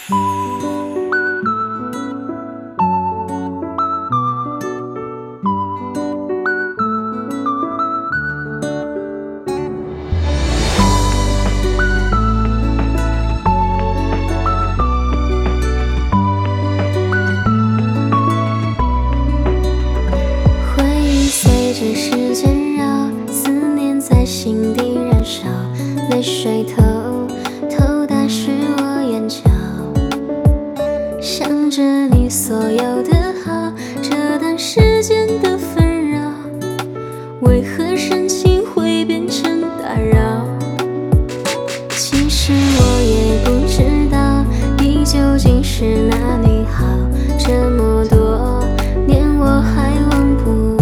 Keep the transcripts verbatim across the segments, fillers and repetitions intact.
时间绕，思念在心底燃烧，泪水透透打湿我眼角，想着你所有的好，这段时间的纷扰，为何深情会变成打扰？其实我也不知道你究竟是哪里好，这么多年我还忘不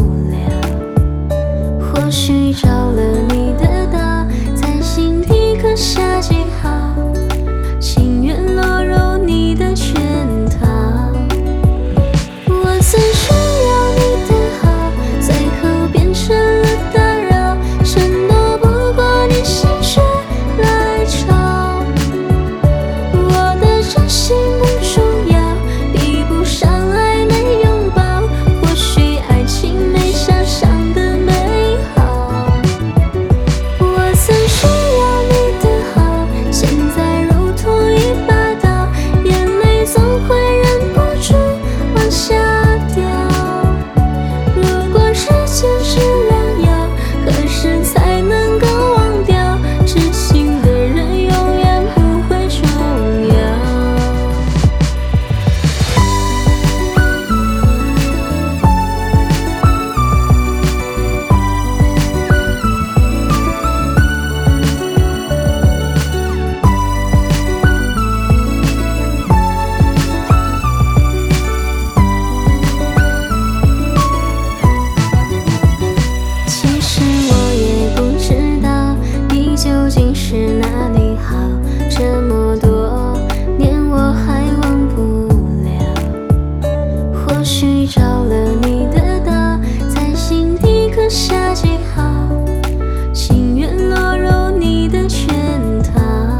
或许找了你的刀，在心底刻下记号，情愿落入你的圈套。我曾需要你的好，最后变成了打扰，承诺不过你心血来潮。我的真心不重要，比不上爱没拥抱，或许爱情没想象的是哪里好，这么多年我还忘不了。或许找了你的刀，在心底刻下记号，情愿落入你的圈套。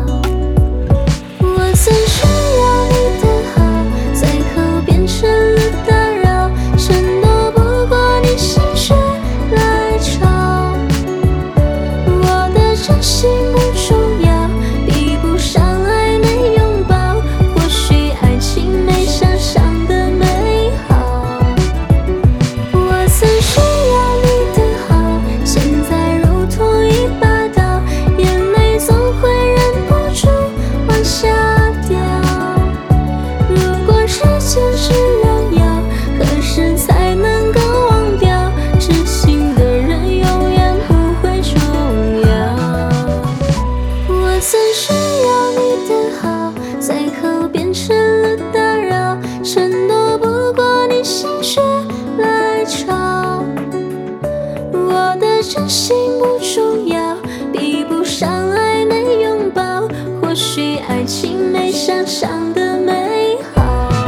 我曾需要你的好，最后变成了打扰，承诺不过你心血来潮。我的真心不重要，比不上爱没拥抱，或许爱情没想象的美好。我曾需要你的好，现在如同一把刀，眼泪总会忍不住往下掉。如果时间是良药，何时才能够忘掉？痴心的人永远不会重要。我曾需要你的好，最后变成了打扰，承诺不过你心血来潮。我的真心不重要，比不上爱没拥抱，或许爱情没想象的美好。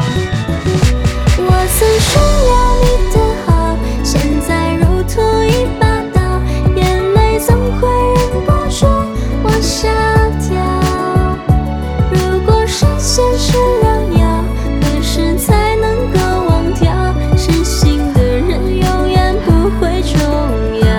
我曾需要你的好，现在如同一把刀，眼泪总会忍不住往下掉。如果时间是良药，何时才能够忘掉？痴心的人永远不会重要。